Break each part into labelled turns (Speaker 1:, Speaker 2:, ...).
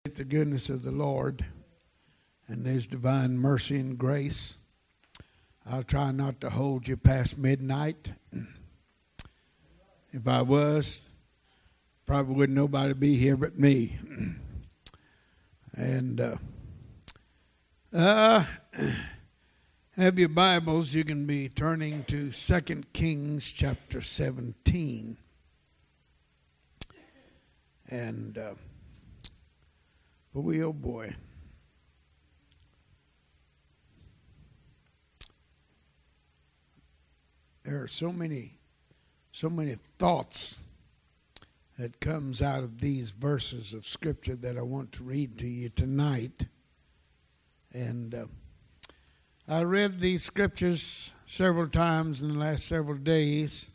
Speaker 1: The goodness of the Lord and His divine mercy and grace. I'll try not to hold you past midnight. If I was, probably wouldn't nobody be here but me. And have your Bibles, you can be turning to 2 Kings chapter 17. And boy, oh boy. There are so many thoughts that comes out of these verses of Scripture that I want to read to you tonight. And I read these Scriptures several times in the last several days.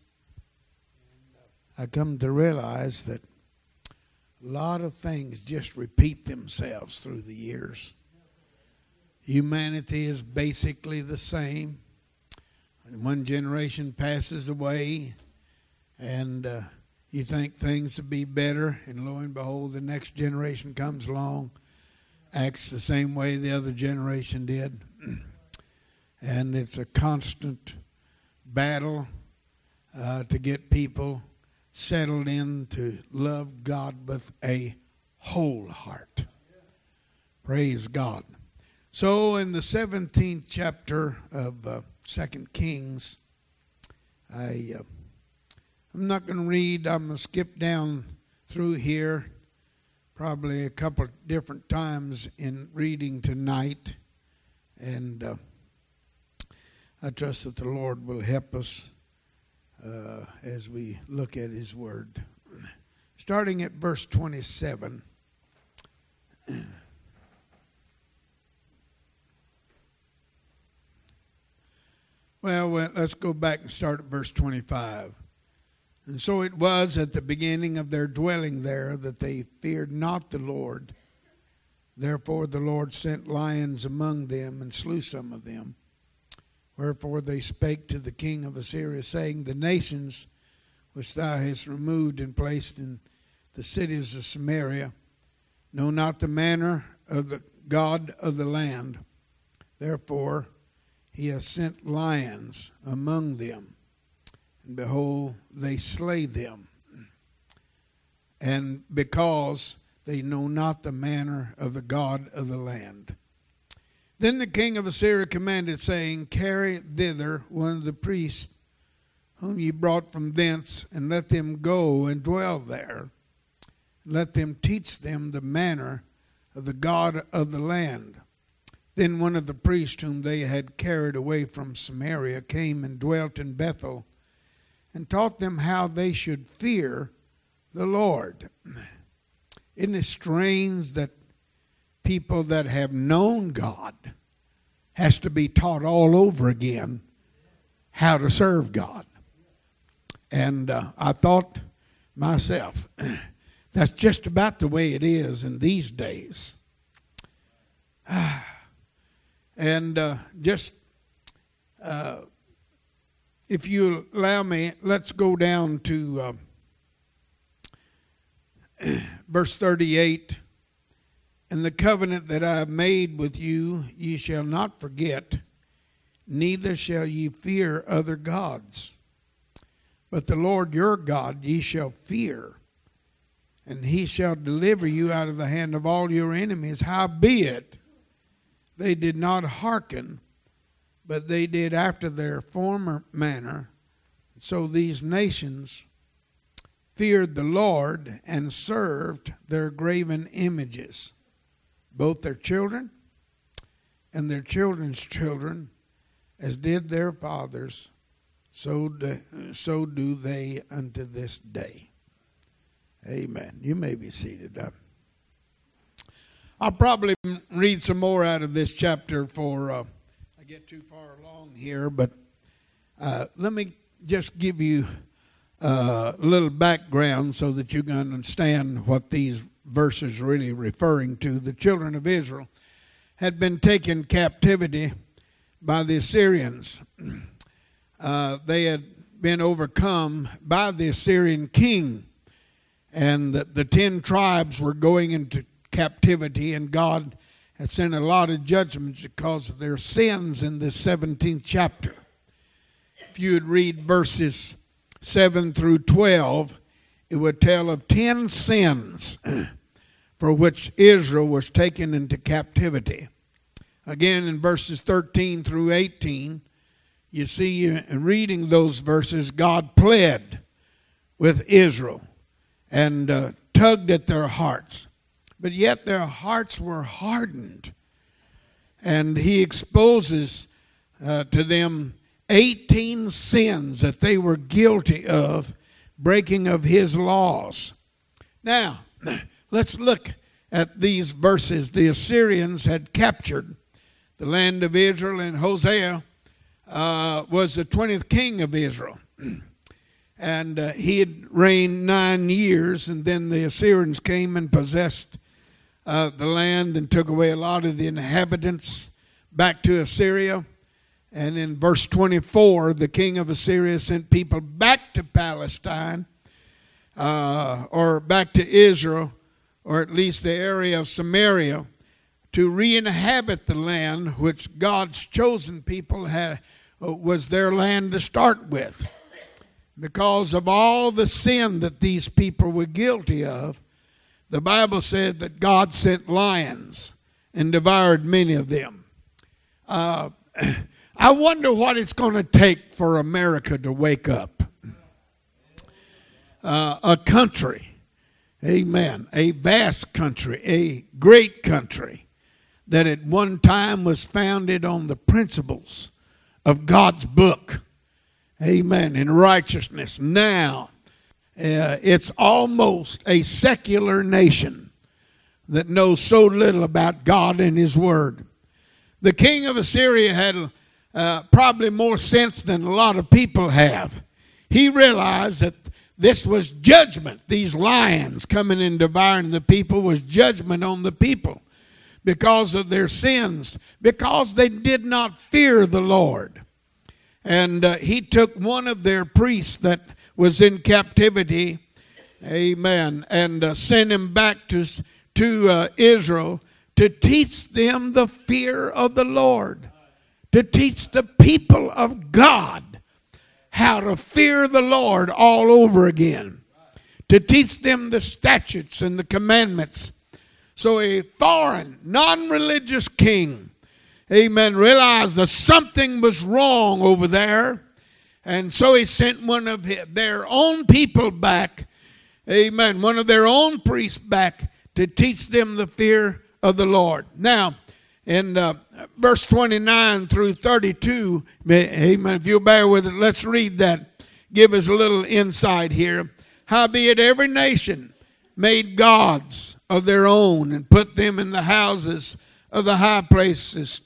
Speaker 1: I come to realize that a lot of things just repeat themselves through the years. Humanity is basically the same. One generation passes away, and you think things will be better, and lo and behold, the next generation comes along, acts the same way the other generation did. And it's a constant battle to get people settled in to love God with a whole heart. Praise God. So in the 17th chapter of 2 Kings, I'm not going to read. I'm going to skip down through here probably a couple of different times in reading tonight. And I trust that the Lord will help us as we look at His Word. Starting at verse 27. Well, let's go back and start at verse 25. And so it was at the beginning of their dwelling there that they feared not the Lord. Therefore the Lord sent lions among them and slew some of them. Wherefore they spake to the king of Assyria, saying, The nations which thou hast removed and placed in the cities of Samaria know not the manner of the God of the land. Therefore he hath sent lions among them, and behold, they slay them. And because they know not the manner of the God of the land. Then the king of Assyria commanded, saying, Carry thither one of the priests whom ye brought from thence, and let them go and dwell there. Let them teach them the manner of the God of the land. Then one of the priests whom they had carried away from Samaria came and dwelt in Bethel, and taught them how they should fear the Lord. Isn't it strange that people that have known God has to be taught all over again how to serve God? And I thought myself, that's just about the way it is in these days. And if you allow me, let's go down to verse 38. And the covenant that I have made with you, ye shall not forget, neither shall ye fear other gods. But the Lord your God ye shall fear, and He shall deliver you out of the hand of all your enemies. Howbeit, they did not hearken, but they did after their former manner. So these nations feared the Lord and served their graven images. Both their children and their children's children, as did their fathers, so do they unto this day. Amen. You may be seated. I'll probably read some more out of this chapter before I get too far along here, but let me just give you a little background so that you can understand what these verses are really referring to. The children of Israel had been taken captivity by the Assyrians. They had been overcome by the Assyrian king, and the 10 tribes were going into captivity, and God had sent a lot of judgments because of their sins in this 17th chapter. If you would read verses 7 through 12, it would tell of 10 sins for which Israel was taken into captivity. Again, in verses 13 through 18, you see, in reading those verses, God pled with Israel and tugged at their hearts. But yet their hearts were hardened. And he exposes to them 18 sins that they were guilty of, breaking of his laws. Now, let's look at these verses. The Assyrians had captured the land of Israel, and Hosea was the 20th king of Israel. And he had reigned 9 years, and then the Assyrians came and possessed the land and took away a lot of the inhabitants back to Assyria. And in verse 24, the king of Assyria sent people back to Palestine, or back to Israel, or at least the area of Samaria, to re-inhabit the land which God's chosen people had was their land to start with. Because of all the sin that these people were guilty of, the Bible said that God sent lions and devoured many of them. I wonder what it's going to take for America to wake up. A country, amen, a vast country, a great country that at one time was founded on the principles of God's book, amen, in righteousness. Now, it's almost a secular nation that knows so little about God and his word. The king of Assyria had probably more sense than a lot of people have. He realized that this was judgment. These lions coming and devouring the people was judgment on the people because of their sins, because they did not fear the Lord. And he took one of their priests that was in captivity, amen, and sent him back to Israel to teach them the fear of the Lord, to teach the people of God how to fear the Lord all over again, to teach them the statutes and the commandments. So a foreign, non-religious king, amen, realized that something was wrong over there. And so he sent one of their own people back, amen, one of their own priests back to teach them the fear of the Lord. Now, in verse 29 through 32, amen, if you'll bear with it, let's read that. Give us a little insight here. Howbeit every nation made gods of their own and put them in the houses of the high places,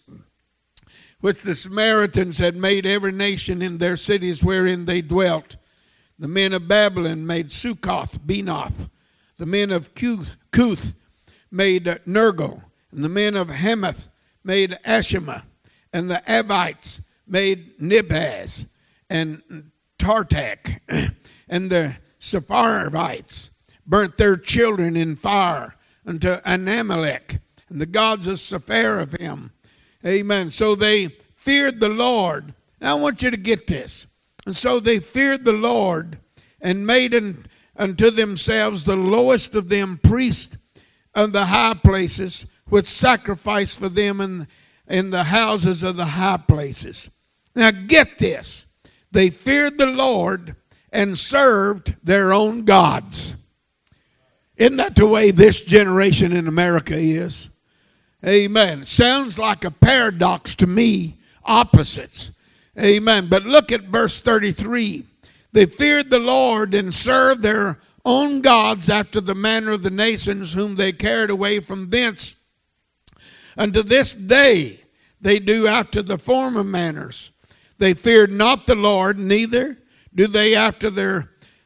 Speaker 1: which the Samaritans had made every nation in their cities wherein they dwelt. The men of Babylon made Succoth, Benoth. The men of Cuth made Nergal. And the men of Hamath made Ashima. And the Abites made Nibhaz and Tartak. And the Sepharvites burnt their children in fire unto Anamelech and the gods of Sepharvaim. Amen. So they feared the Lord. Now I want you to get this. And so they feared the Lord and made unto themselves the lowest of them priests of the high places, which sacrificed for them in the houses of the high places. Now get this. They feared the Lord and served their own gods. Isn't that the way this generation in America is? Amen. Sounds like a paradox to me. Opposites. Amen. But look at verse 33. They feared the Lord and served their own gods after the manner of the nations whom they carried away from thence. Unto this day they do after the former manners. They feared not the Lord, neither do they after their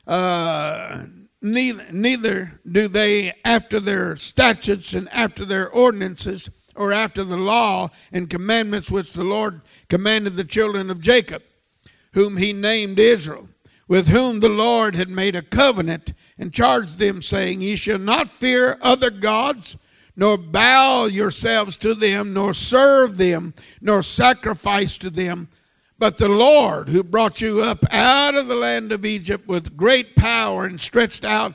Speaker 1: neither do they after their statutes and after their ordinances, or after the law and commandments which the Lord commanded the children of Jacob, whom he named Israel, with whom the Lord had made a covenant and charged them, saying, Ye shall not fear other gods, nor bow yourselves to them, nor serve them, nor sacrifice to them. But the Lord, who brought you up out of the land of Egypt with great power and a stretched out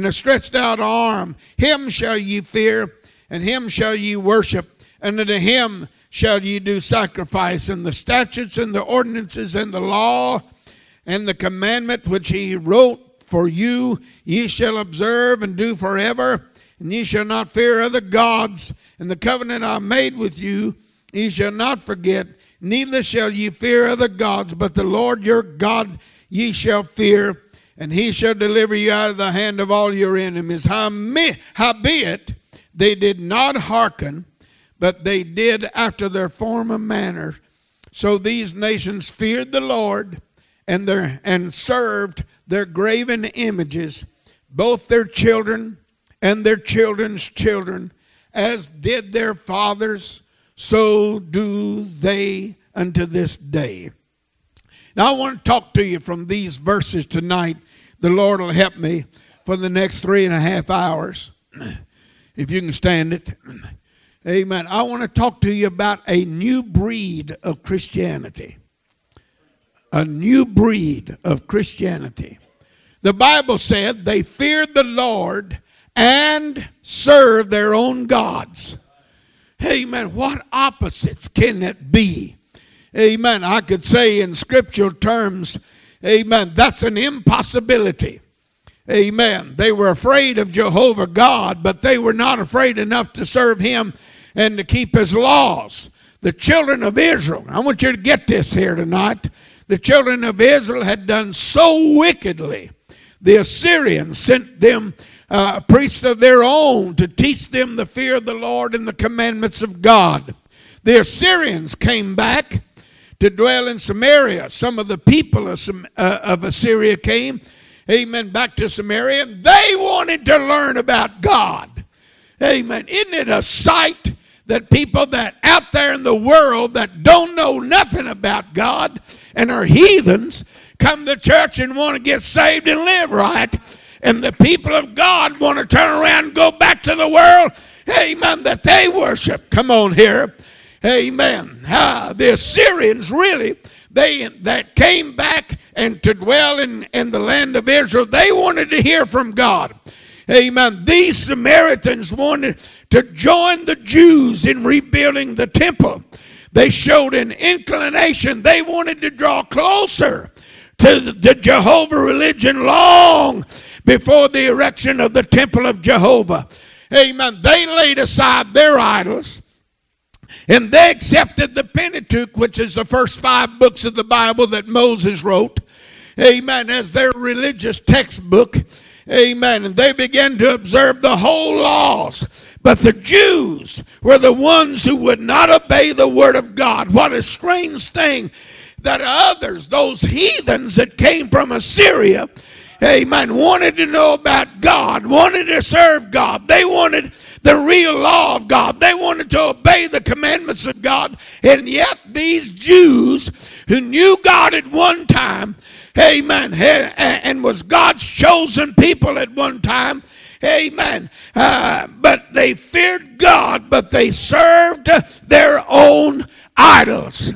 Speaker 1: arm, him shall ye fear, and him shall ye worship, and unto him shall ye do sacrifice. And the statutes and the ordinances and the law and the commandment which he wrote for you, ye shall observe and do forever. And ye shall not fear other gods. And the covenant I made with you, ye shall not forget. Neither shall ye fear other gods, but the Lord your God ye shall fear. And he shall deliver you out of the hand of all your enemies. Howbeit, they did not hearken, but they did after their former manner. So these nations feared the Lord, and served their graven images, both their children and their children's children, as did their fathers, so do they unto this day. Now I want to talk to you from these verses tonight. The Lord will help me for the next 3.5 hours, if you can stand it. Amen. I want to talk to you about a new breed of Christianity. A new breed of Christianity. The Bible said they feared the Lord and served their own gods. Amen. What opposites can it be? Amen. I could say in scriptural terms, amen, that's an impossibility. Amen. They were afraid of Jehovah God, but they were not afraid enough to serve him and to keep his laws. The children of Israel, I want you to get this here tonight. The children of Israel had done so wickedly. The Assyrians sent them priests of their own to teach them the fear of the Lord and the commandments of God. The Assyrians came back to dwell in Samaria. Some of the people of Assyria came, amen, back to Samaria. And they wanted to learn about God. Amen. Isn't it a sight that people that out there in the world that don't know nothing about God and are heathens come to church and want to get saved and live right? And the people of God want to turn around and go back to the world, amen, that they worship. Come on here. Amen. The Assyrians really, that came back and to dwell in the land of Israel, they wanted to hear from God. Amen. These Samaritans wanted to join the Jews in rebuilding the temple. They showed an inclination. They wanted to draw closer to the Jehovah religion long before the erection of the temple of Jehovah. Amen. They laid aside their idols, and they accepted the Pentateuch, which is the first 5 books of the Bible that Moses wrote, amen, as their religious textbook. Amen. And they began to observe the whole laws. But the Jews were the ones who would not obey the word of God. What a strange thing that others, those heathens that came from Assyria, amen, wanted to know about God, wanted to serve God. They wanted the real law of God. They wanted to obey the commandments of God. And yet these Jews who knew God at one time, amen, and was God's chosen people at one time, amen, but they feared God, but they served their own idols.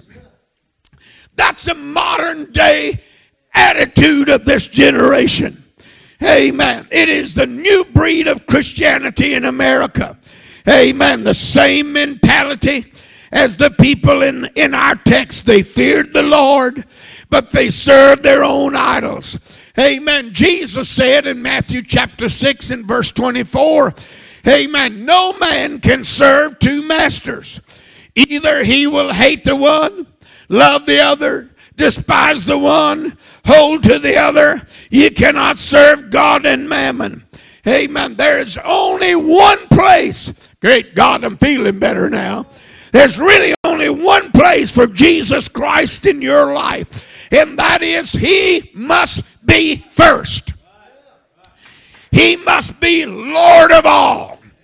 Speaker 1: That's the modern day attitude of this generation. Amen. It is the new breed of Christianity in America. Amen. The same mentality as the people in our text. They feared the Lord, but they served their own idols. Amen. Jesus said in Matthew chapter 6 and verse 24, amen, no man can serve 2 masters. Either he will hate the one, love the other, despise the one, hold to the other. You cannot serve God and mammon. Amen. There is only one place. Great God, I'm feeling better now. There's really only one place for Jesus Christ in your life, and that is he must be first. He must be Lord of all.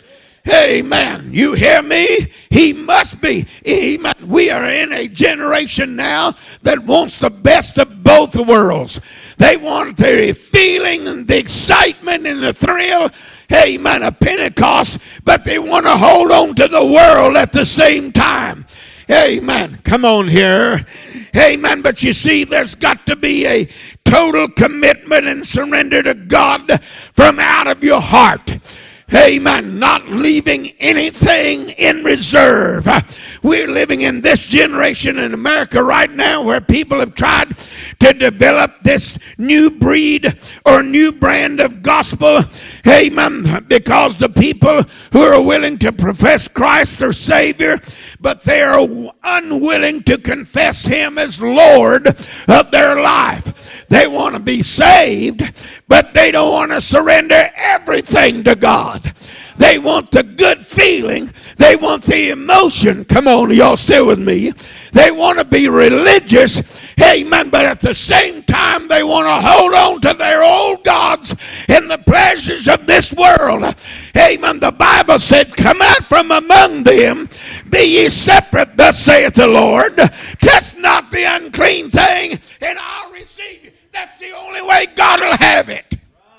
Speaker 1: Amen. You hear me? He must be. Amen. We are in a generation now that wants the best of both worlds. They want the feeling and the excitement and the thrill, amen, of Pentecost, but they want to hold on to the world at the same time. Amen. Come on here. Amen. But you see, there's got to be a total commitment and surrender to God from out of your heart. Amen. Not leaving anything in reserve. We're living in this generation in America right now where people have tried to develop this new breed or new brand of gospel. Amen. Because the people who are willing to profess Christ their Savior, but they are unwilling to confess Him as Lord of their life. They want to be saved, but they don't want to surrender everything to God. They want the good feeling. They want the emotion. Come on, y'all still with me? They want to be religious, amen, but at the same time they want to hold on to their old gods and the pleasures of this world. Amen. The Bible said, come out from among them, be ye separate, thus saith the Lord. Test not the unclean thing, and I'll receive you. That's the only way God will have it.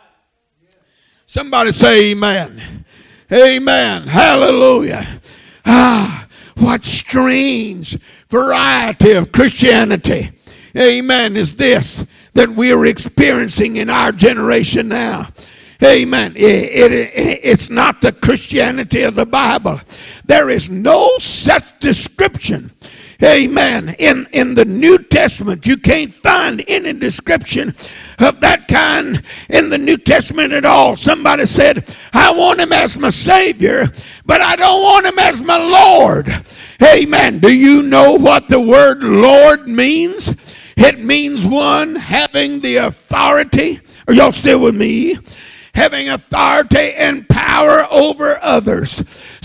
Speaker 1: Somebody say amen. Amen. Hallelujah. What strange variety of Christianity, amen, is this that we're experiencing in our generation now. Amen. It's not the Christianity of the Bible. There is no such description, amen, in the New Testament. You can't find any description of that kind in the New Testament at all. Somebody said, I want Him as my Savior, but I don't want Him as my Lord. Amen. Do you know what the word Lord means? It means one having the authority. Are y'all still with me? Having authority and power over others.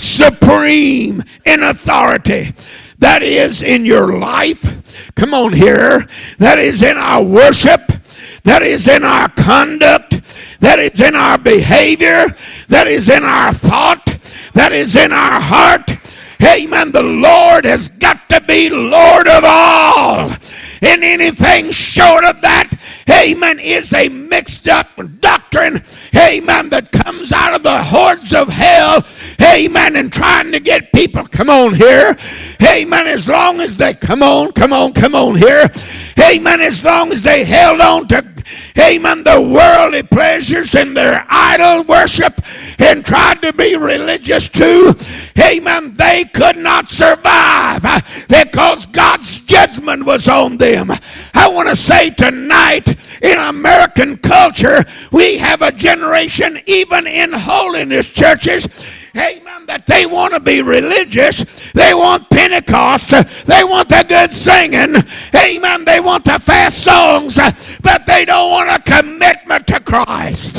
Speaker 1: Supreme in authority. That is in your life. Come on here. That is in our worship. That is in our conduct. That is in our behavior. That is in our thought. That is in our heart. Amen. The Lord has got to be Lord of all. And anything short of that, amen, is a mixed up doctrine, amen, that comes out of the hordes of hell, amen, and trying to get people, come on here, amen, as long as they, come on here, amen, as long as they held on to, amen, the worldly pleasures and their idol worship and tried to be religious too, amen, they could not survive because God's judgment was on them. I want to say tonight, in American culture, we have a generation, even in holiness churches, amen, that they want to be religious. They want Pentecost. They want the good singing. Amen. They want the fast songs, but they don't want a commitment to Christ.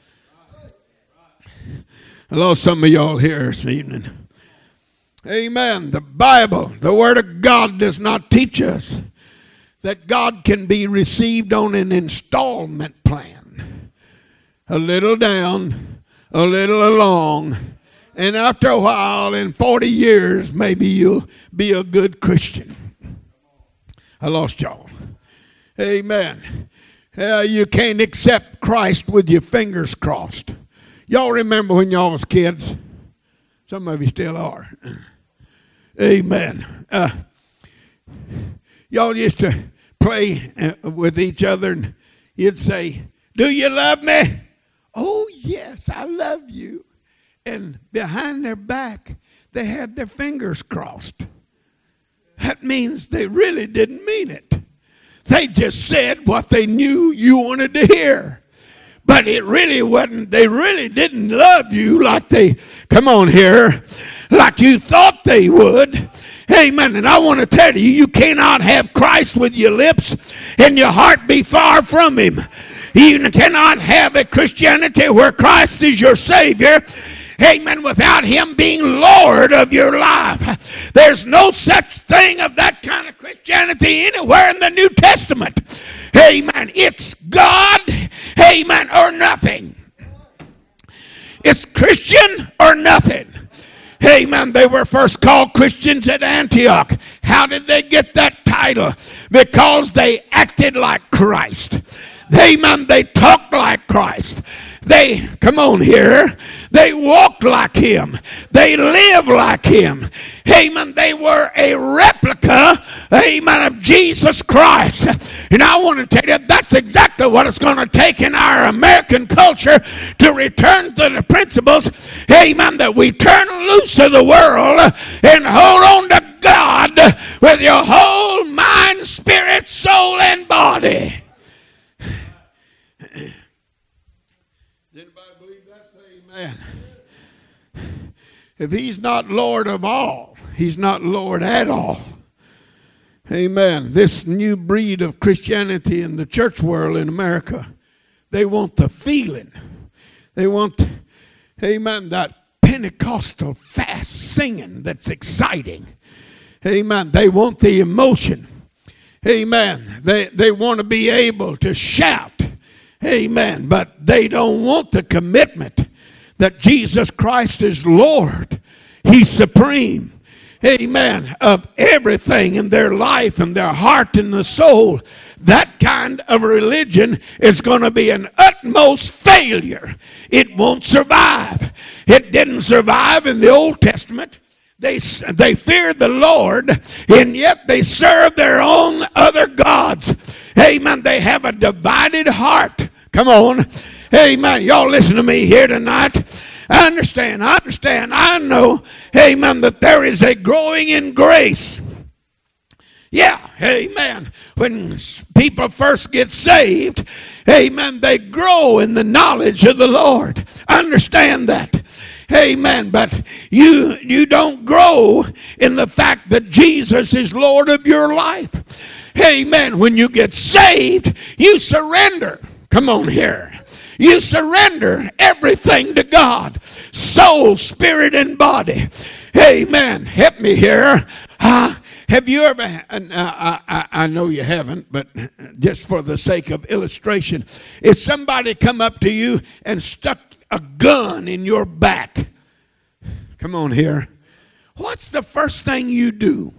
Speaker 1: Hello, some of y'all here this evening. Amen. The Bible, the Word of God, does not teach us that God can be received on an installment plan. A little down, a little along, and after a while, in 40 years, maybe you'll be a good Christian. I lost y'all. Amen. You can't accept Christ with your fingers crossed. Y'all remember when y'all was kids? Some of you still are. Amen. Y'all used to play with each other and you'd say, do you love me? Oh, yes, I love you. And behind their back, they had their fingers crossed. That means they really didn't mean it. They just said what they knew you wanted to hear. But it really wasn't, they really didn't love you like they, come on here, like you thought they would. Amen. And I want to tell you, you cannot have Christ with your lips and your heart be far from Him. You cannot have a Christianity where Christ is your Savior, amen, without Him being Lord of your life. There's no such thing of that kind of Christianity anywhere in the New Testament. Amen. It's God, amen, or nothing. It's Christian or nothing. Amen. They were first called Christians at Antioch. How did they get that title? Because they acted like Christ. Amen. They talked like Christ. They, come on here, they walked like Him. They lived like Him. Amen. They were a replica, amen, of Jesus Christ. And I want to tell you, that's exactly what it's going to take in our American culture to return to the principles, amen, that we turn loose of the world and hold on to God with your whole mind, spirit, soul, and body. Anybody believe that? Say amen. If He's not Lord of all, He's not Lord at all. Amen. This new breed of Christianity in the church world in America, they want the feeling. They want, amen, that Pentecostal fast singing that's exciting. Amen. They want the emotion. Amen. They want to be able to shout. Amen. But they don't want the commitment that Jesus Christ is Lord. He's supreme. Amen. Of everything in their life and their heart and the soul. That kind of religion is going to be an utmost failure. It won't survive. It didn't survive in the Old Testament. They feared the Lord, and yet they serve their own other gods. Amen. They have a divided heart. Come on. Amen. Y'all listen to me here tonight. I understand. I know, amen, that there is a growing in grace. Yeah, amen. When people first get saved, amen, they grow in the knowledge of the Lord. Understand that. Amen. But you don't grow in the fact that Jesus is Lord of your life. Amen. When you get saved, you surrender. Come on here. You surrender everything to God. Soul, spirit, and body. Amen. Help me here. Have you ever, I know you haven't, but just for the sake of illustration, if somebody come up to you and stuck a gun in your back, come on here, what's the first thing you do?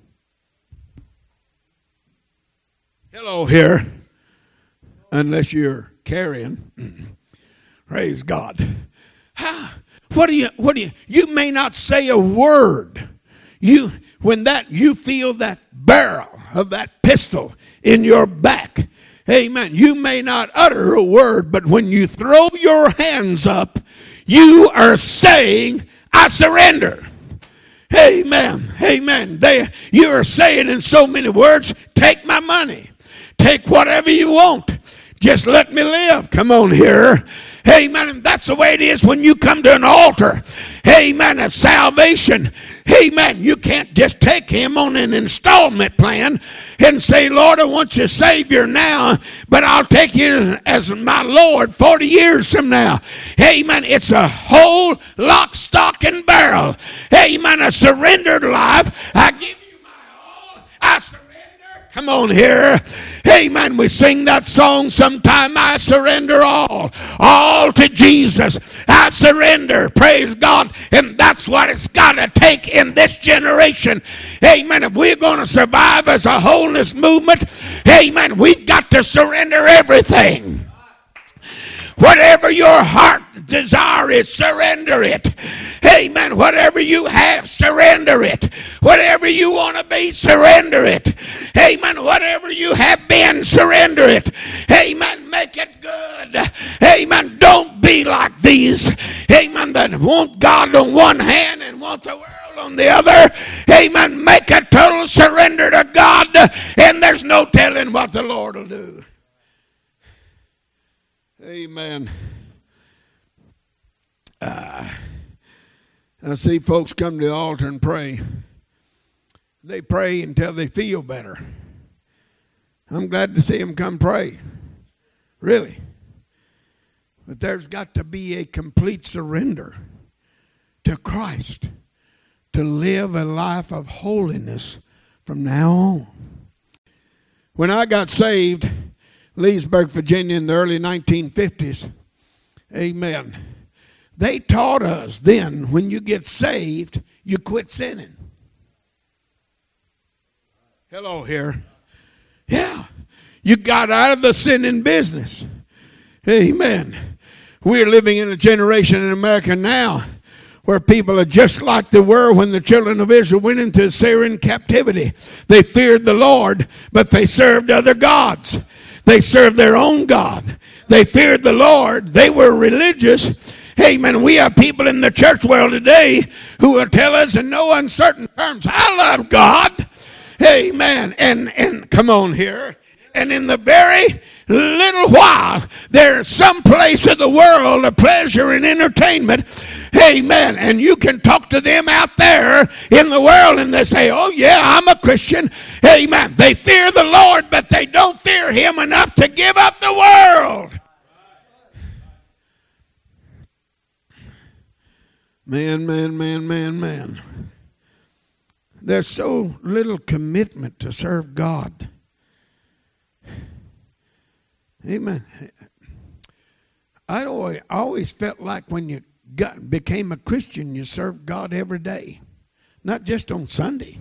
Speaker 1: Hello here. Unless you're carrying. Praise God. What do you may not say a word. When you feel that barrel of that pistol in your back, amen, you may not utter a word, but when you throw your hands up, you are saying, I surrender. Amen. Amen. You are saying in so many words, take my money. Take whatever you want. Just let me live. Come on here. Amen. And that's the way it is when you come to an altar. Amen. Of salvation. Amen. You can't just take Him on an installment plan and say, Lord, I want you Savior now, but I'll take you as my Lord 40 years from now. Amen. It's a whole lock, stock, and barrel. Amen. A surrendered life. I give you my all. I surrender. Come on here. Amen. We sing that song sometime. I surrender all to Jesus. I surrender. Praise God. And that's what it's got to take in this generation. Amen. If we're going to survive as a wholeness movement, amen, we've got to surrender everything. Whatever your heart desire is, surrender it. Amen. Whatever you have, surrender it. Whatever you want to be, surrender it. Amen. Whatever you have been, surrender it. Amen. Make it good. Amen. Don't be like these. Amen. That want God on one hand and want the world on the other. Amen. Make a total surrender to God, and there's no telling what the Lord will do. Amen. I see folks come to the altar and pray. They pray until they feel better. I'm glad to see them come pray. Really. But there's got to be a complete surrender to Christ to live a life of holiness from now on. When I got saved, Leesburg, Virginia, in the early 1950s, amen, They taught us then, when you get saved, you quit sinning. Hello here. Yeah. You got out of the sinning business. Amen. We're living in a generation in America now where people are just like they were when the children of Israel went into Assyrian captivity. They feared the Lord, but they served other gods. They served their own God. They feared the Lord. They were religious. Amen. We have people in the church world today who will tell us in no uncertain terms, I love God. Amen. And come on here. And in the very little while, there's some place of the world of pleasure and entertainment. Amen. And you can talk to them out there in the world and they say, oh yeah, I'm a Christian. Amen. They fear the Lord, but they don't fear Him enough to give up the world. Man. There's so little commitment to serve God. Amen. I always felt like when you became a Christian, you served God every day, not just on Sunday.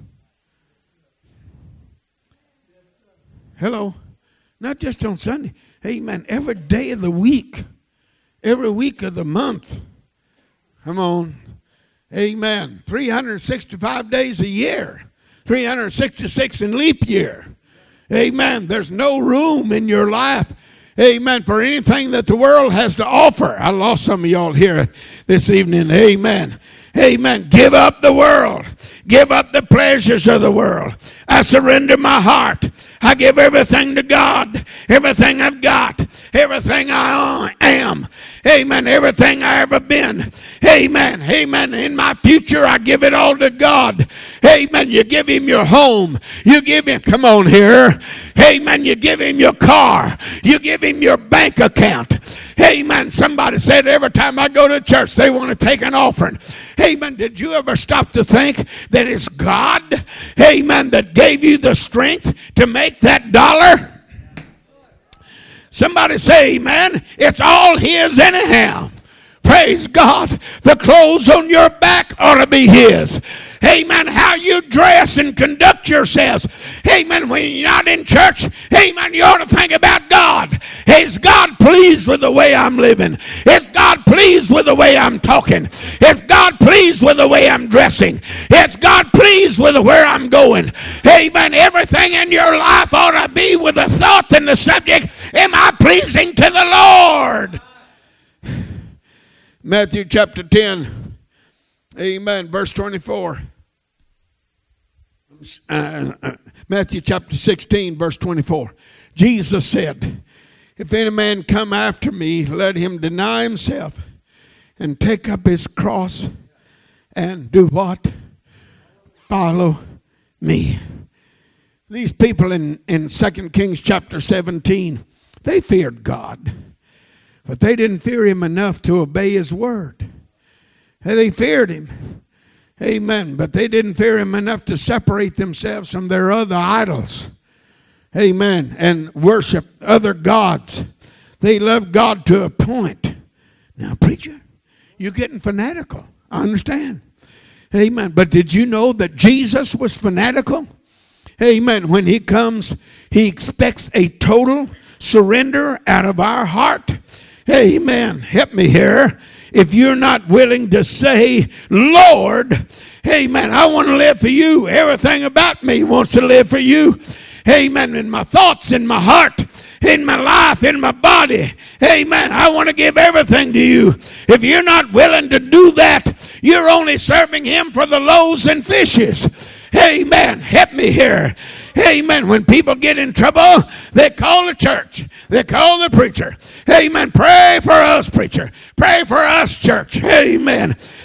Speaker 1: Hello? Not just on Sunday. Amen. Every day of the week, every week of the month. Come on. Amen. 365 days a year. 366 in leap year. Amen. There's no room in your life, amen, for anything that the world has to offer. I lost some of y'all here this evening. Amen. Amen. Give up the world. Give up the pleasures of the world. I surrender my heart. I give everything to God. Everything I've got. Everything I am. Amen. Everything I ever been. Amen. Amen. In my future, I give it all to God. Amen. You give Him your home. You give Him, come on here. Amen. You give Him your car. You give Him your bank account. Amen. Somebody said every time I go to church, they want to take an offering. Amen. Did you ever stop to think that it's God, amen, that gave you the strength to make that dollar? Somebody say, amen. It's all His anyhow. Praise God. The clothes on your back ought to be His. Amen. How you dress and conduct yourselves. Amen. When you're not in church, amen, you ought to think about God. Is God pleased with the way I'm living? Is God pleased with the way I'm talking? Is God pleased with the way I'm dressing? Is God pleased with where I'm going? Amen. Everything in your life ought to be with the thought and the subject, am I pleasing to the Lord? Matthew chapter 10, amen, verse 24. Matthew chapter 16, verse 24. Jesus said, if any man come after me, let him deny himself and take up his cross and do what? Follow me. These people in 2 Kings chapter 17, they feared God. But they didn't fear Him enough to obey His word. They feared Him. Amen. But they didn't fear Him enough to separate themselves from their other idols. Amen. And worship other gods. They loved God to a point. Now, preacher, you're getting fanatical. I understand. Amen. But did you know that Jesus was fanatical? Amen. When He comes, He expects a total surrender out of our heart. Amen. Help me here. If you're not willing to say, Lord, amen, I want to live for you. Everything about me wants to live for you. Amen. In my thoughts, in my heart, in my life, in my body. Amen. I want to give everything to you. If you're not willing to do that, you're only serving Him for the loaves and fishes. Amen. Help me here. Amen. When people get in trouble, they call the church. They call the preacher. Amen. Pray for us, preacher. Pray for us, church. Amen.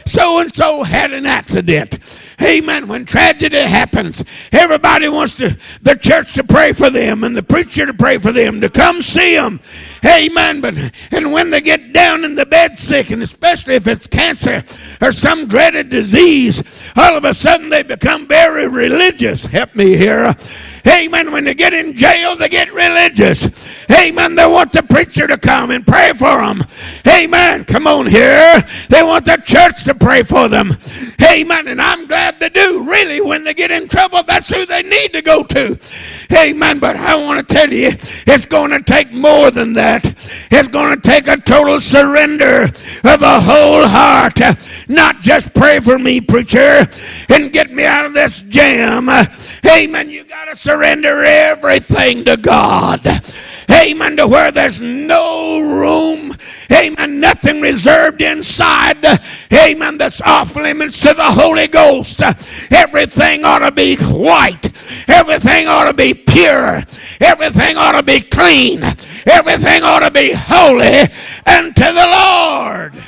Speaker 1: so-and-so had an accident. Amen. When tragedy happens, everybody wants the church to pray for them and the preacher to pray for them, to come see them. Amen. And when they get down in the bed sick, and especially if it's cancer or some dreaded disease, all of a sudden they become very religious. Help me here. Amen. When they get in jail, they get religious. Amen. They want the preacher to come and pray for them. Amen. Come on here. They want the church to pray for them. Amen. And I'm glad they do. Really, when they get in trouble, that's who they need to go to. Amen. But I want to tell you, it's going to take more than that. It's going to take a total surrender of the whole heart. Not just pray for me, preacher, and get me out of this jam. Amen. You got to surrender everything to God. Amen. To where there's no room. Amen. Nothing reserved inside. Amen. That's off limits to the Holy Ghost. Everything ought to be white. Everything ought to be pure. Everything ought to be clean. Everything ought to be holy unto the Lord.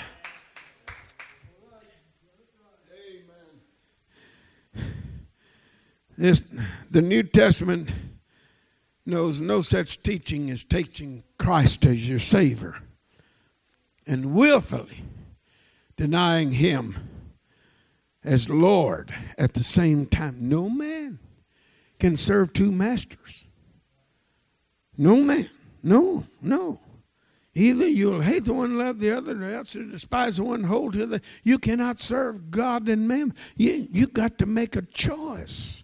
Speaker 1: The New Testament knows no such teaching as teaching Christ as your Savior and willfully denying Him as Lord at the same time. No man can serve two masters. No man. No. Either you'll hate the one, love the other, or else you despise the one, hold to the other. You cannot serve God and man. You got to make a choice.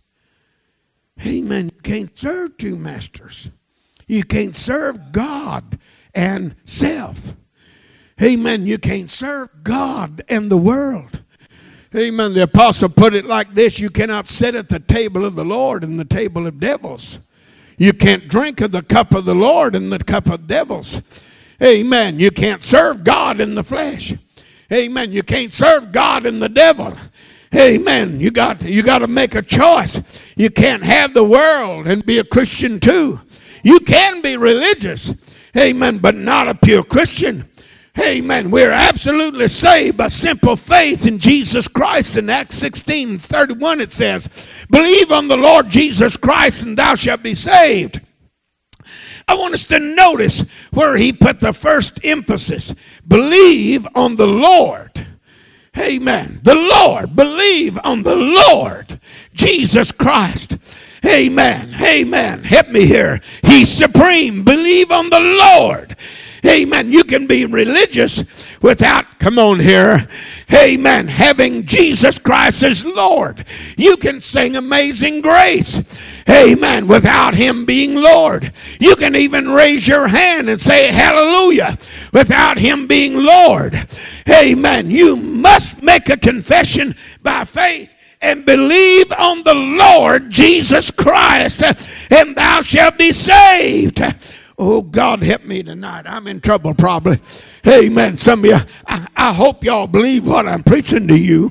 Speaker 1: Amen. You can't serve two masters. You can't serve God and self. Amen. You can't serve God and the world. Amen. The apostle put it like this: you cannot sit at the table of the Lord and the table of devils. You can't drink of the cup of the Lord and the cup of devils. Amen. You can't serve God in the flesh. Amen. You can't serve God and the devil. Amen. You got to make a choice. You can't have the world and be a Christian too. You can be religious. Amen. But not a pure Christian. Amen. We're absolutely saved by simple faith in Jesus Christ. In Acts 16:31 it says, believe on the Lord Jesus Christ and thou shalt be saved. I want us to notice where he put the first emphasis. Believe on the Lord. Amen. The Lord. Believe on the Lord Jesus Christ. Amen. Amen. Help me here. He's supreme. Believe on the Lord. Amen. You can be religious without, come on here, amen, having Jesus Christ as Lord. You can sing Amazing Grace, amen, without Him being Lord. You can even raise your hand and say hallelujah without Him being Lord. Amen. You must make a confession by faith and believe on the Lord Jesus Christ, and thou shalt be saved. Oh, God, help me tonight. I'm in trouble probably. Amen. Some of you, I hope y'all believe what I'm preaching to you.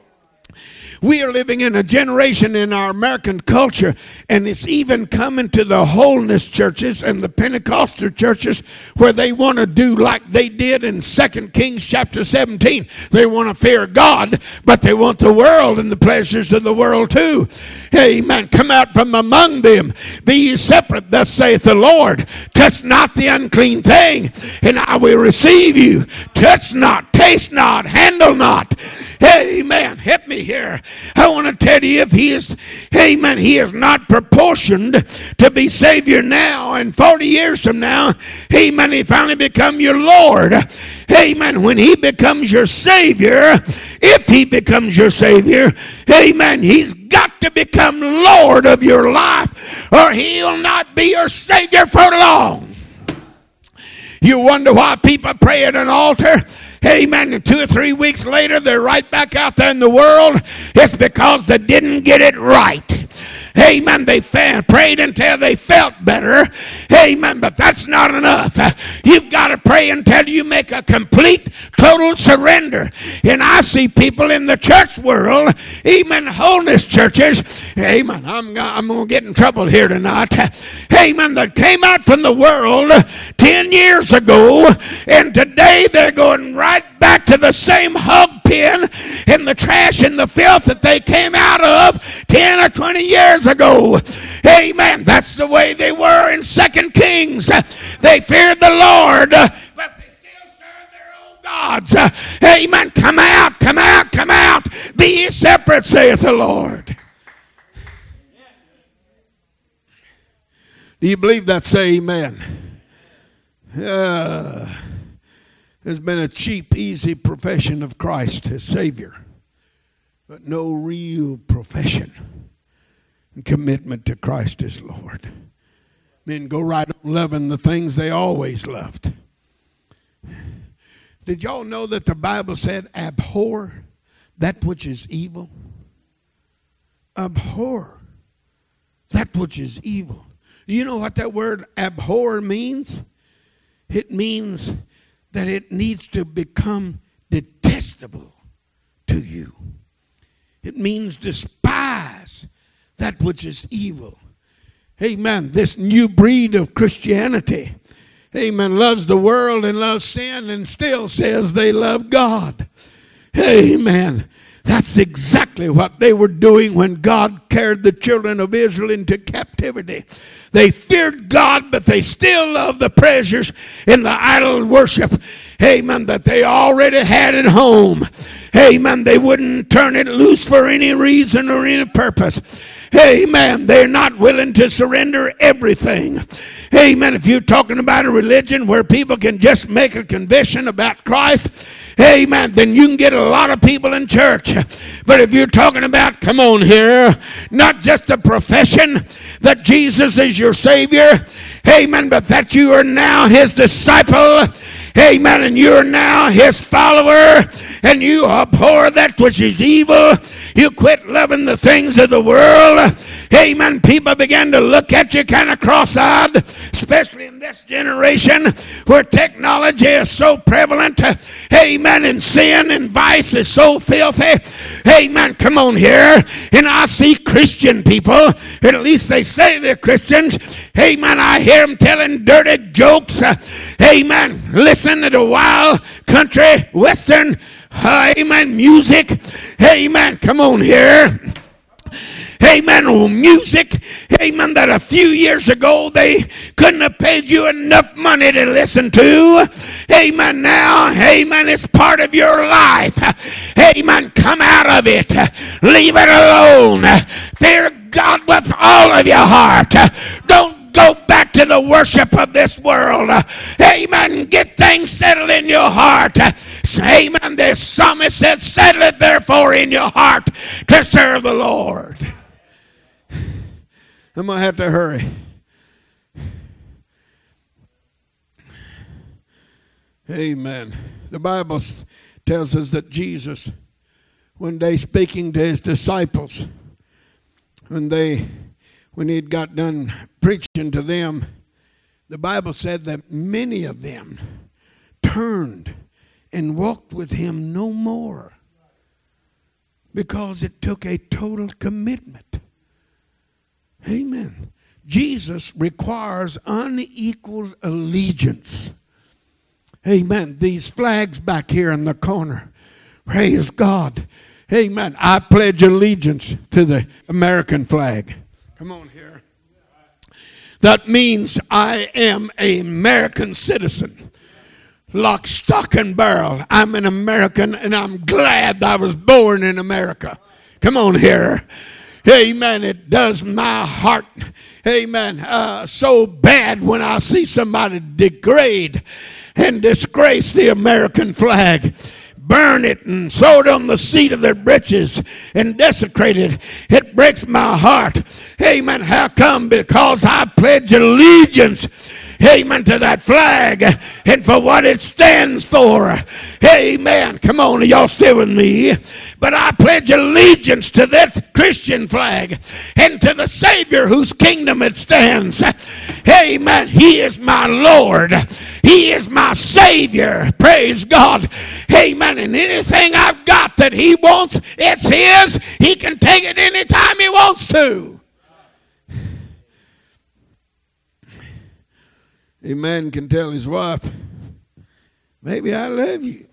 Speaker 1: We are living in a generation in our American culture, and it's even coming to the holiness churches and the Pentecostal churches where they want to do like they did in 2 Kings chapter 17. They want to fear God, but they want the world and the pleasures of the world too. Amen. Come out from among them. Be ye separate, thus saith the Lord. Touch not the unclean thing, and I will receive you. Touch not, taste not, handle not. Amen. Help me here. I want to tell you, if he is, amen, he is not proportioned to be Savior now, and 40 years from now, amen, he finally become your Lord. Amen. When he becomes your Savior, if he becomes your Savior, amen, he's got to become Lord of your life, or he'll not be your Savior for long. You wonder why people pray at an altar. Amen. And 2 or 3 weeks later, they're right back out there in the world. It's because they didn't get it right. Amen. They prayed until they felt better. Amen. But that's not enough. You've got to pray until you make a complete, total surrender. And I see people in the church world, even holiness churches, amen, I'm going to get in trouble here tonight, amen, that came out from the world 10 years ago, and today they're going right back to the same hog pen and the trash and the filth that they came out of 10 or 20 years ago. Amen. That's the way they were in 2 Kings. They feared the Lord, but they still served their own gods. Amen. Come out, come out, come out. Be ye separate, saith the Lord. Do you believe that? Say amen. There's been a cheap, easy profession of Christ as Savior, but no real profession and commitment to Christ as Lord. Men go right on loving the things they always loved. Did y'all know that the Bible said, abhor that which is evil? Abhor that which is evil. You know what that word abhor means? It means that it needs to become detestable to you. It means despise that which is evil. Amen. This new breed of Christianity, amen, loves the world and loves sin and still says they love God. Amen. That's exactly what they were doing when God carried the children of Israel into captivity. They feared God, but they still loved the pleasures in the idol worship, amen, that they already had at home. Amen. They wouldn't turn it loose for any reason or any purpose. Amen. They're not willing to surrender everything. Amen. If you're talking about a religion where people can just make a confession about Christ, amen, then you can get a lot of people in church. But if you're talking about, come on here, not just a profession that Jesus is your Savior, amen, but that you are now His disciple, amen, and you're now His follower, and you abhor that which is evil, you quit loving the things of the world, amen, people begin to look at you kind of cross-eyed, especially in this generation where technology is so prevalent, amen, and sin and vice is so filthy, amen, come on here, and I see Christian people, at least they say they're Christians, amen, I hear them telling dirty jokes, amen, listen to the wild country, western, amen, music, amen, come on here, amen, music, amen, that a few years ago they couldn't have paid you enough money to listen to, amen, now, amen, it's part of your life, amen, come out of it, leave it alone, fear God with all of your heart, don't go back to the worship of this world. Amen. Get things settled in your heart. Amen. The psalmist said, settle it therefore in your heart to serve the Lord. I'm going to have to hurry. Amen. The Bible tells us that Jesus, one day speaking to His disciples, when he had got done preaching to them, the Bible said that many of them turned and walked with Him no more because it took a total commitment. Amen. Jesus requires unequal allegiance. Amen. These flags back here in the corner, praise God. Amen. I pledge allegiance to the American flag. Come on here. That means I am an American citizen. Lock, stock, and barrel. I'm an American, and I'm glad I was born in America. Come on here. Amen. It does my heart, amen, so bad when I see somebody degrade and disgrace the American flag. Burn it and throw it on the seat of their britches and desecrate it. It breaks my heart. Amen. How come? Because I pledge allegiance, amen, to that flag and for what it stands for. Amen. Come on, are y'all still with me? But I pledge allegiance to that Christian flag and to the Savior whose kingdom it stands. Amen. He is my Lord. He is my Savior. Praise God. Amen. And anything I've got that He wants, it's His. He can take it anytime He wants to. A man can tell his wife, "Baby, I love you."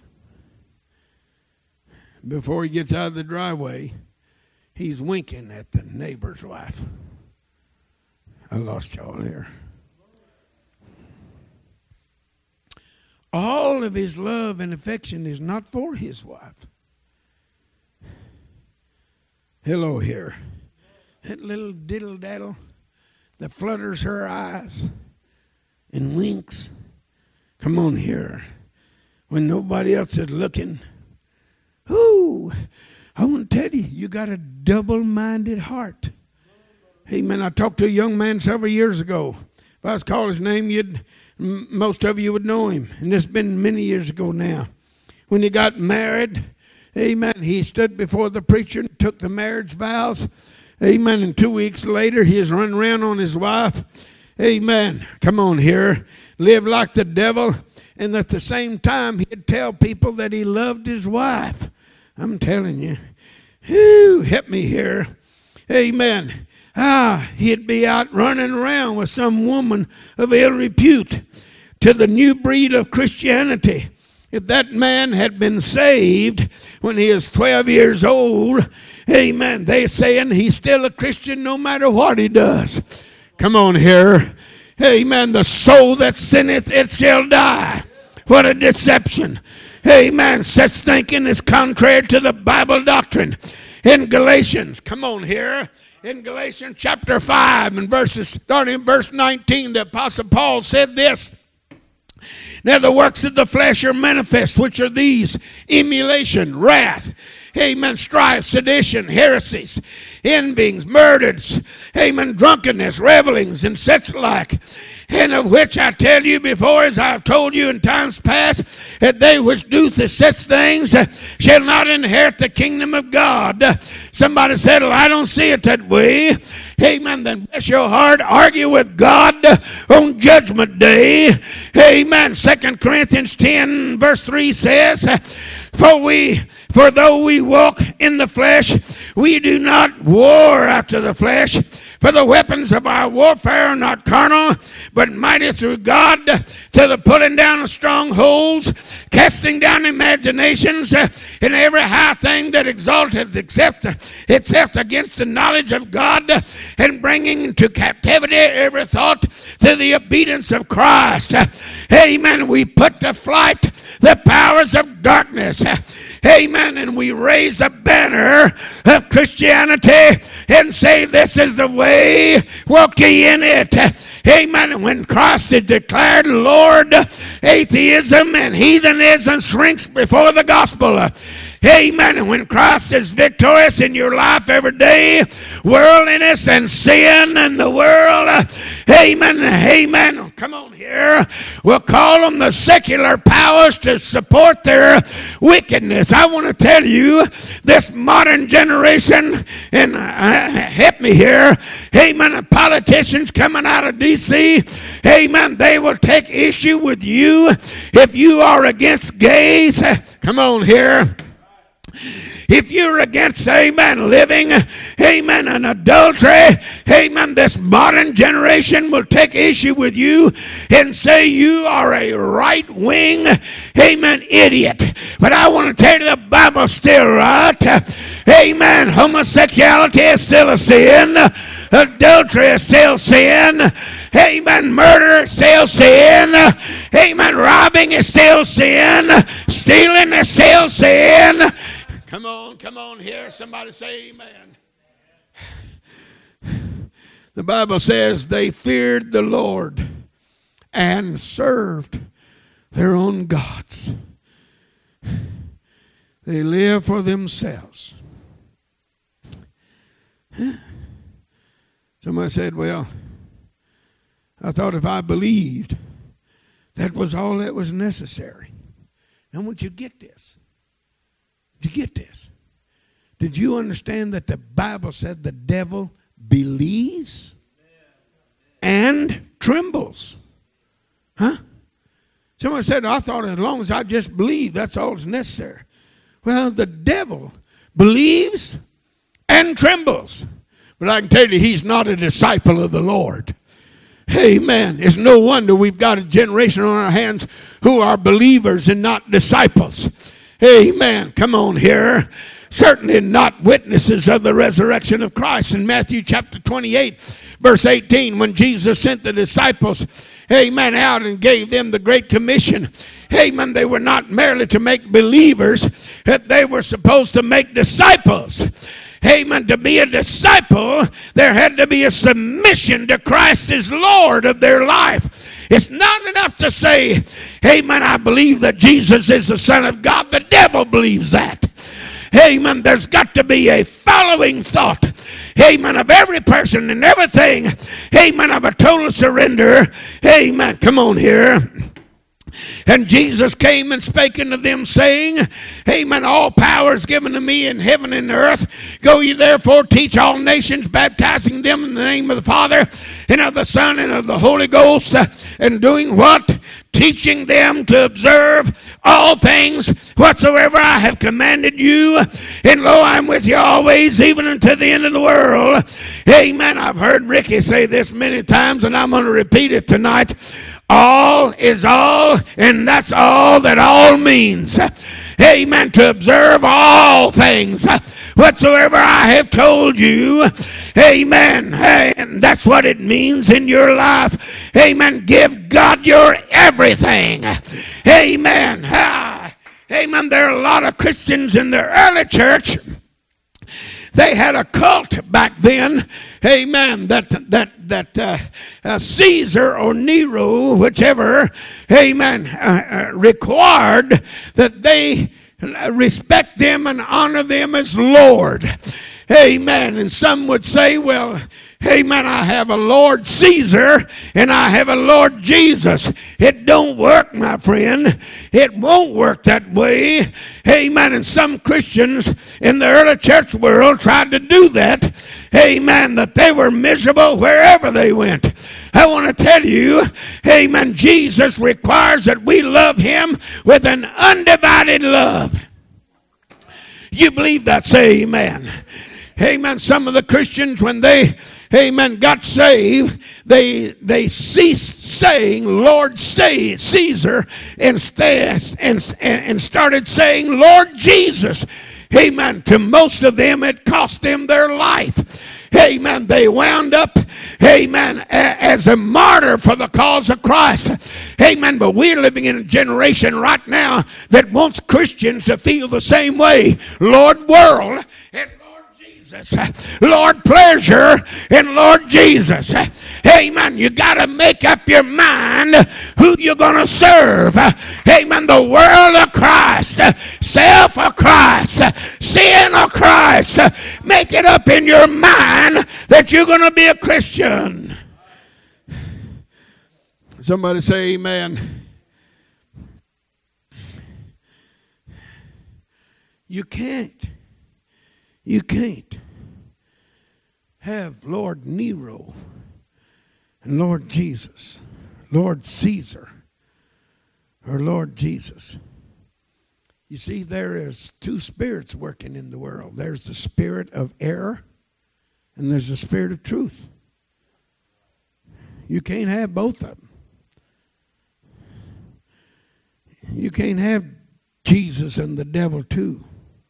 Speaker 1: Before he gets out of the driveway, he's winking at the neighbor's wife. I lost y'all here. All of his love and affection is not for his wife. Hello here. That little diddle-daddle that flutters her eyes and winks. Come on here. When nobody else is looking. Ooh, I want to tell you, you got a double-minded heart. Amen. I talked to a young man several years ago. If I was to call his name, most of you would know him. And this has been many years ago now. When he got married, amen, he stood before the preacher and took the marriage vows. Amen. And 2 weeks later, he was running around on his wife. Amen. Come on here. Live like the devil. And at the same time, he'd tell people that he loved his wife. I'm telling you. Whew, help me here. Amen. He'd be out running around with some woman of ill repute to the new breed of Christianity. If that man had been saved when he was 12 years old, amen, they saying he's still a Christian no matter what he does. Come on here. Amen. The soul that sinneth, it shall die. What a deception. Amen. Such thinking is contrary to the Bible doctrine. In Galatians, come on here. In Galatians chapter 5 and starting in verse 19, the Apostle Paul said this. Now the works of the flesh are manifest, which are these: emulation, wrath, amen, strife, sedition, heresies, envyings, murders, amen, drunkenness, revelings, and such like. And of which I tell you before, as I have told you in times past, that they which do such things shall not inherit the kingdom of God. Somebody said, "Well, I don't see it that way." Amen. Then bless your heart. Argue with God on Judgment Day. Amen. 2 Corinthians 10 verse 3 says, For though we walk in the flesh, we do not war after the flesh. For the weapons of our warfare are not carnal, but mighty through God to the pulling down of strongholds, casting down imaginations, and every high thing that exalteth itself against the knowledge of God, and bringing into captivity every thought to the obedience of Christ. Amen. We put to flight the powers of darkness. Amen. And we raise the banner of Christianity and say, "This is the way, walk ye in it." Amen. And when Christ is declared Lord, atheism and heathenism shrinks before the gospel. Amen. And when Christ is victorious in your life every day, worldliness and sin and the world, amen, amen. Come on here. We'll call them the secular powers to support their wickedness. I want to tell you, this modern generation, and help me here, amen, politicians coming out of D.C., amen, they will take issue with you if you are against gays. Come on here. If you're against, amen, living, amen, an adultery, amen, this modern generation will take issue with you and say you are a right-wing, amen, idiot. But I want to tell you the Bible's still right. Amen. Homosexuality is still a sin. Adultery is still sin. Amen. Murder is still sin. Amen. Robbing is still sin. Stealing is still sin. Come on here. Somebody say amen. The Bible says they feared the Lord and served their own gods. They live for themselves. Somebody said, "Well, I thought if I believed That was all that was necessary. Now, I want you to get this. Did you get this? Did you understand that the Bible said the devil believes and trembles? Huh? Someone said, I thought as long as I just believe, that's all that's necessary. Well, the devil believes and trembles. But I can tell you, he's not a disciple of the Lord. Amen. It's no wonder we've got a generation on our hands who are believers and not disciples. Amen. Come on here. Certainly not witnesses of the resurrection of Christ. In Matthew chapter 28, verse 18, when Jesus sent the disciples, amen, out and gave them the Great Commission, amen, they were not merely to make believers, that they were supposed to make disciples. Amen. To be a disciple, there had to be a submission to Christ as Lord of their life. It's not enough to say, amen, I believe that Jesus is the Son of God. The devil believes that. Amen. There's got to be a following thought. Amen. Of every person and everything. Amen. Of a total surrender. Amen. Come on here. And Jesus came and spake unto them, saying, amen, all power is given to me in heaven and earth. Go ye therefore, teach all nations, baptizing them in the name of the Father, and of the Son, and of the Holy Ghost, and doing what? Teaching them to observe all things whatsoever I have commanded you. And lo, I'm with you always, even unto the end of the world. Amen. I've heard Ricky say this many times, and I'm going to repeat it tonight. All is all, and that's all that all means. Amen. To observe all things whatsoever I have told you. Amen. And that's what it means in your life. Amen. Give God your everything. Amen. Amen. There are a lot of Christians in the early church. They had a cult back then, amen, that Caesar or Nero, whichever, amen, required that they respect them and honor them as Lord. Amen. And some would say, well, amen, I have a Lord Caesar and I have a Lord Jesus. It don't work, my friend. It won't work that way. Amen. And some Christians in the early church world tried to do that. Amen. That they were miserable wherever they went. I want to tell you, amen, Jesus requires that we love him with an undivided love. You believe that? Say amen. Amen. Some of the Christians, when they, amen, got saved, they ceased saying Lord Caesar instead and started saying Lord Jesus. Amen. To most of them, it cost them their life. Amen. They wound up, amen, as a martyr for the cause of Christ. Amen. But we're living in a generation right now that wants Christians to feel the same way. Lord world and Lord Jesus. Lord pleasure and Lord Jesus. Amen. You got to make up your mind who you're going to serve. Amen. The world of Christ. Self of Christ. Sin of Christ. Make it up in your mind that you're going to be a Christian. Somebody say amen. You can't have Lord Nero and Lord Jesus, Lord Caesar, or Lord Jesus. You see, there is two spirits working in the world. There's the spirit of error, and there's the spirit of truth. You can't have both of them. You can't have Jesus and the devil too.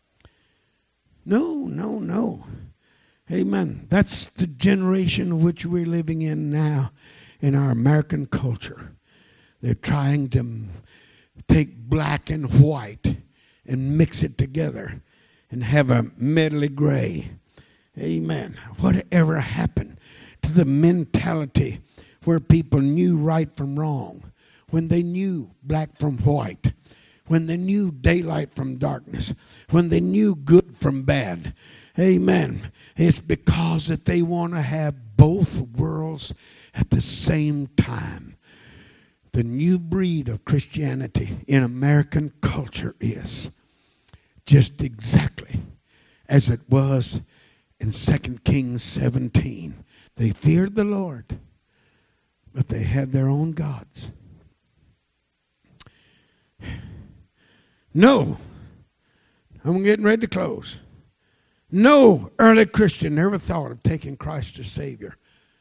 Speaker 1: No. Amen. That's the generation which we're living in now in our American culture. They're trying to take black and white and mix it together and have a medley gray. Amen. Whatever happened to the mentality where people knew right from wrong, when they knew black from white, when they knew daylight from darkness, when they knew good from bad? Amen. It's because that they want to have both worlds at the same time. the new breed of Christianity in American culture is just exactly as it was in 2 Kings 17. They feared the Lord, but they had their own gods. No, I'm getting ready to close. No early Christian ever thought of taking Christ as Savior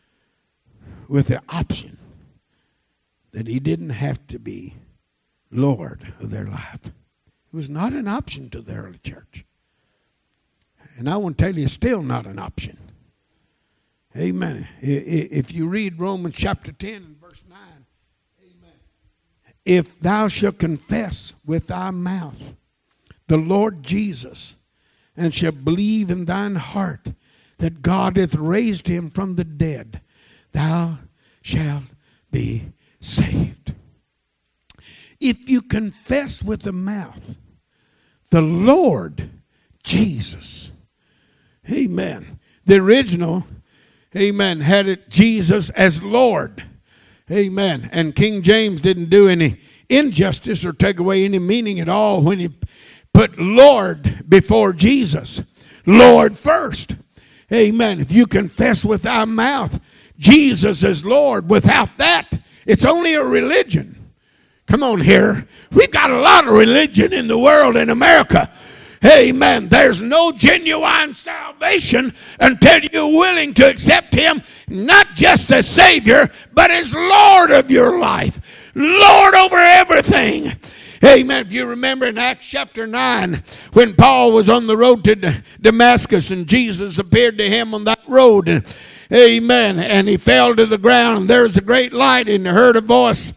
Speaker 1: with the option that he didn't have to be Lord of their life. It was not an option to the early church. And I want to tell you, it's still not an option. Amen. If you read Romans chapter 10 and verse 9, amen. If thou shalt confess with thy mouth the Lord Jesus, and shalt believe in thine heart that God hath raised him from the dead, thou shalt be saved. If you confess with the mouth the Lord Jesus, amen. The original, amen, had it Jesus as Lord, amen. And King James didn't do any injustice or take away any meaning at all when he put Lord before Jesus. Lord first, amen. If you confess with thy mouth Jesus as Lord, without that, it's only a religion. Come on here. We've got a lot of religion in the world in America. Amen. There's no genuine salvation until you're willing to accept him not just as Savior, but as Lord of your life. Lord over everything. Amen. If you remember in Acts chapter 9, when Paul was on the road to Damascus and Jesus appeared to him on that road. And, amen. And he fell to the ground and there was a great light and he heard a voice.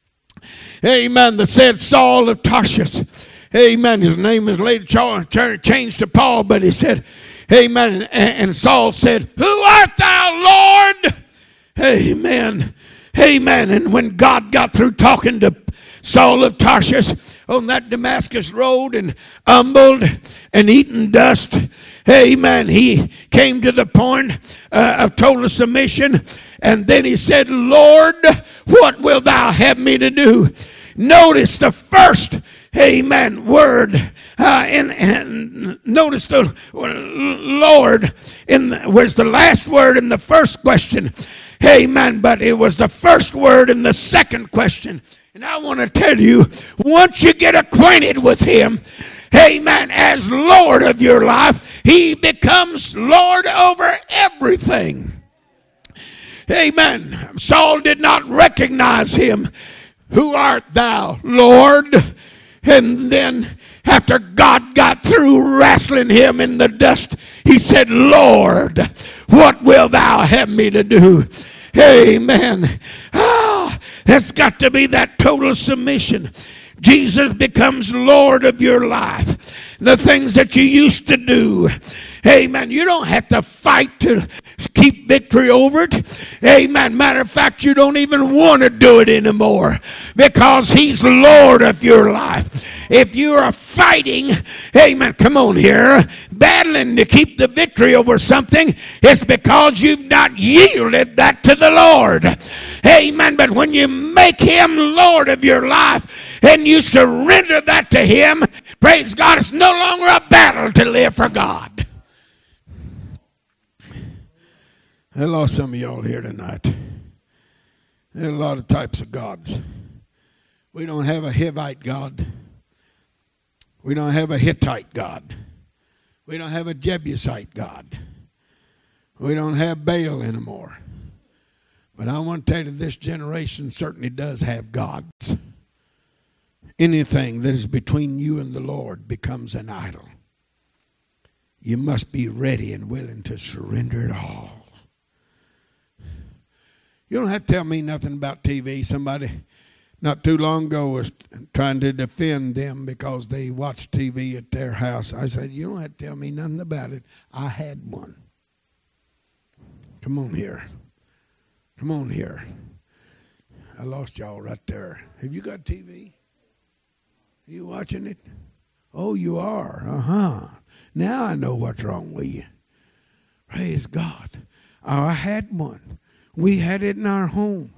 Speaker 1: Amen. That said, Saul of Tarsus. Amen. His name is later changed to Paul, but he said, amen. And Saul said, who art thou, Lord? Amen. Amen. And when God got through talking to Saul of Tarsus on that Damascus road and humbled and eaten dust, amen, he came to the point of total submission. And then he said, Lord, what wilt thou have me to do? Notice the first, amen, word. And notice the Lord was the last word in the first question. Amen. But it was the first word in the second question. And I want to tell you, once you get acquainted with him, amen, as Lord of your life, he becomes Lord over everything. Amen. Saul did not recognize him. Who art thou, Lord? And then after God got through wrestling him in the dust, he said, Lord, what wilt thou have me to do? Amen. That's got to be that total submission. Jesus becomes Lord of your life. The things that you used to do, amen, you don't have to fight to keep victory over it. Amen. Matter of fact, you don't even want to do it anymore because he's Lord of your life. If you are fighting, amen, come on here, battling to keep the victory over something, it's because you've not yielded that to the Lord. Amen. But when you make him Lord of your life and you surrender that to him, praise God, it's no longer a battle to live for God. I lost some of y'all here tonight. There are a lot of types of gods. We don't have a Hivite God. We don't have a Hittite God. We don't have a Jebusite God. We don't have Baal anymore. But I want to tell you, this generation certainly does have gods. Anything that is between you and the Lord becomes an idol. You must be ready and willing to surrender it all. You don't have to tell me nothing about TV. Somebody not too long ago was trying to defend them because they watched TV at their house. I said, you don't have to tell me nothing about it. I had one. Come on here. Come on here. I lost y'all right there. Have you got TV? Are you watching it? Oh, you are. Uh-huh. Now I know what's wrong with you. Praise God. I had one. We had it in our home.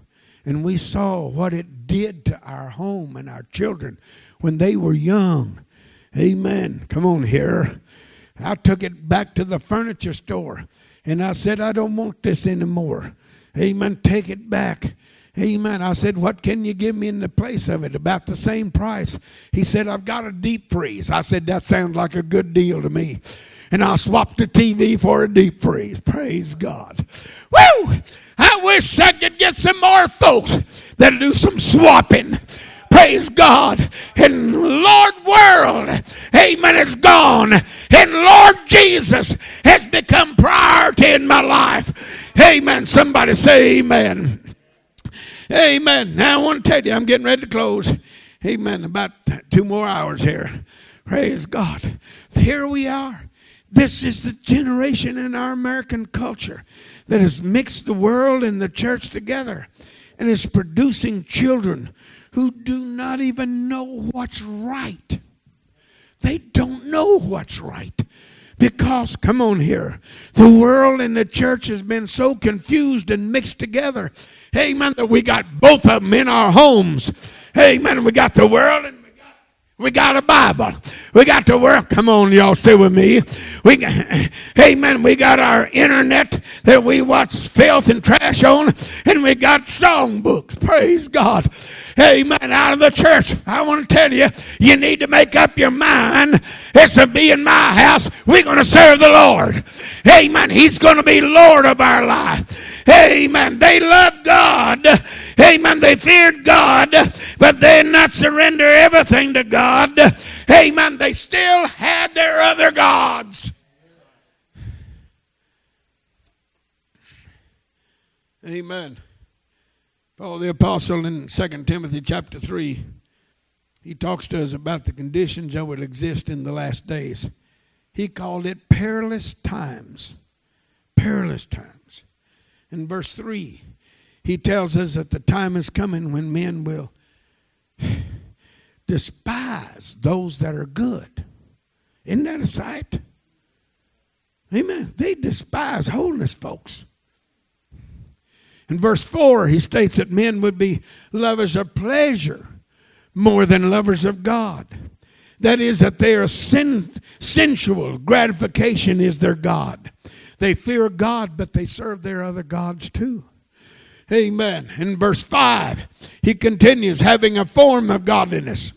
Speaker 1: And we saw what it did to our home and our children when they were young. Amen. Come on here. I took it back to the furniture store. And I said, I don't want this anymore. Amen. Take it back. Amen. I said, what can you give me in the place of it? About the same price. He said, I've got a deep freeze. I said, that sounds like a good deal to me. And I swapped the TV for a deep freeze. Praise God. Woo! I wish I could get some more folks that'll do some swapping. Praise God. And Lord world, amen, is gone. And Lord Jesus has become priority in my life. Amen. Somebody say amen. Amen. Now I want to tell you, I'm getting ready to close. Amen. About 2 more hours here. Praise God. Here we are. This is the generation in our American culture that has mixed the world and the church together and is producing children who do not even know what's right. They don't know what's right. Because, come on here, the world and the church has been so confused and mixed together. Amen, that we got both of them in our homes. Amen, we got the world and we got a Bible. We got the world. Come on, y'all, stay with me. Amen. We got our internet that we watch filth and trash on, and we got songbooks. Praise God. Amen. Out of the church. I want to tell you, you need to make up your mind. It's to be in my house. We're going to serve the Lord. Amen. He's going to be Lord of our life. Amen. They loved God. Amen. They feared God, but they did not surrender everything to God. Amen. They still had their other gods. Amen. Paul the Apostle in 2 Timothy chapter 3, he talks to us about the conditions that will exist in the last days. He called it perilous times. Perilous times. In verse 3, he tells us that the time is coming when men will despise those that are good. Isn't that a sight? Amen. They despise holiness, folks. In verse 4, he states that men would be lovers of pleasure more than lovers of God. That is, that they are sensual. Gratification is their God. They fear God, but they serve their other gods too. Amen. In verse 5, he continues, having a form of godliness,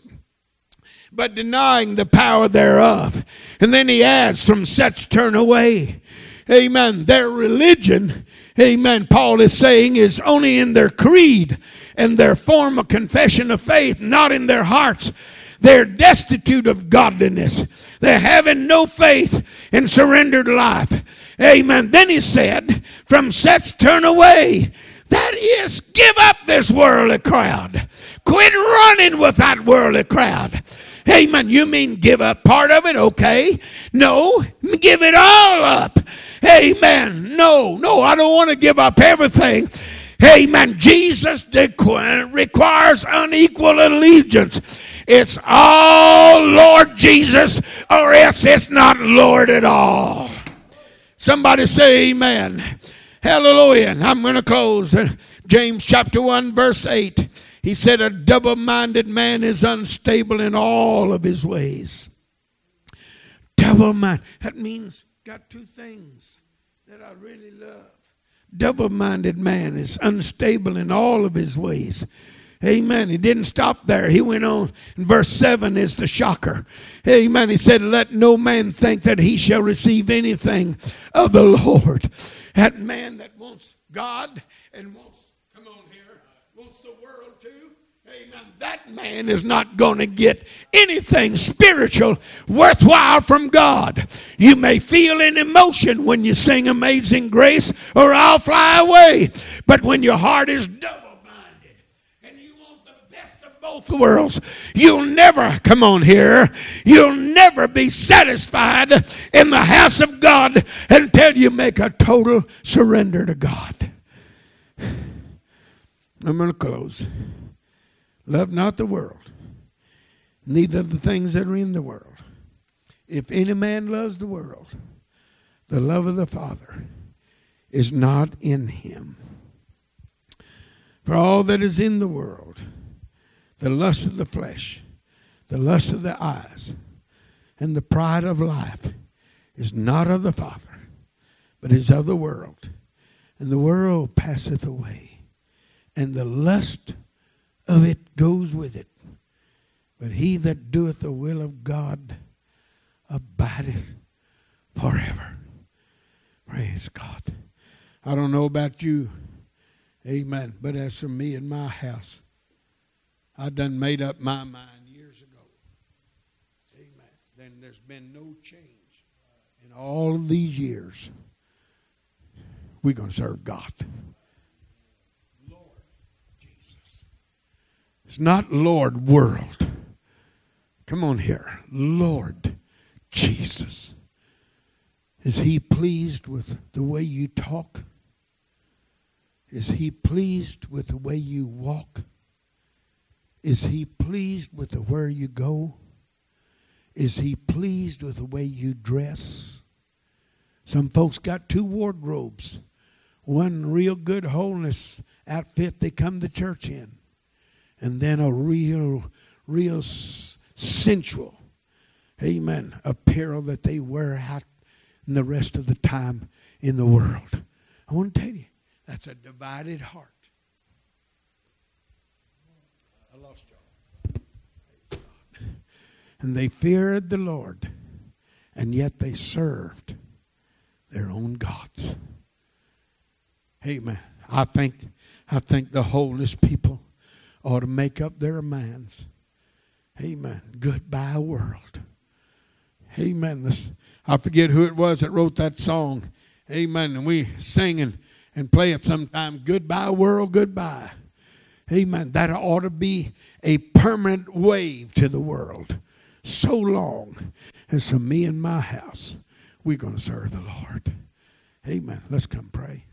Speaker 1: but denying the power thereof. And then he adds, from such turn away. Amen. Their religion, amen, Paul is saying, is only in their creed and their form of confession of faith, not in their hearts. They're destitute of godliness. They're having no faith in surrendered life. Amen. Then he said, from such turn away. That is, give up this worldly crowd. Quit running with that worldly crowd. Amen. You mean give up part of it? Okay. No, give it all up. Amen. No, I don't want to give up everything. Amen. Jesus requires unequal allegiance. It's all Lord Jesus, or else it's not Lord at all. Somebody say amen. Hallelujah. And I'm going to close. James chapter 1 verse 8. He said, a double-minded man is unstable in all of his ways. Double-minded. That means got two things that I really love. Double-minded man is unstable in all of his ways. Amen. He didn't stop there. He went on. In verse 7 is the shocker. Amen. He said, let no man think that he shall receive anything of the Lord. That man that wants God and wants, come on here, wants the world too. Amen. That man is not going to get anything spiritual worthwhile from God. You may feel an emotion when you sing Amazing Grace or I'll Fly Away. But when your heart is double-minded and you want the best of both worlds, you'll never, come on here, you'll never be satisfied in the house of God until you make a total surrender to God. I'm going to close. Love not the world, neither the things that are in the world. If any man loves the world, the love of the Father is not in him. For all that is in the world, the lust of the flesh, the lust of the eyes, and the pride of life is not of the Father, but is of the world. And the world passeth away, and the lust of it goes with it. But he that doeth the will of God abideth forever. Praise God. I don't know about you, amen, but as for me and my house, I done made up my mind years ago. Amen. Then there's been no change in all of these years. We're going to serve God. Lord Jesus. It's not Lord world. Come on here. Lord Jesus. Is he pleased with the way you talk? Is he pleased with the way you walk? Is he pleased with the where you go? Is he pleased with the way you dress? Some folks got two wardrobes. One real good holiness outfit they come to church in. And then a real sensual, amen, apparel that they wear out in the rest of the time in the world. I want to tell you, that's a divided heart. I lost y'all. And they feared the Lord, and yet they served their own gods. Amen. I think the holiness people ought to make up their minds. Amen. Goodbye world. Amen. I forget who it was that wrote that song. Amen. And we sing and play it sometime. Goodbye world, goodbye. Amen. That ought to be a permanent wave to the world. So long as for me and my house, we're going to serve the Lord. Amen. Let's come pray.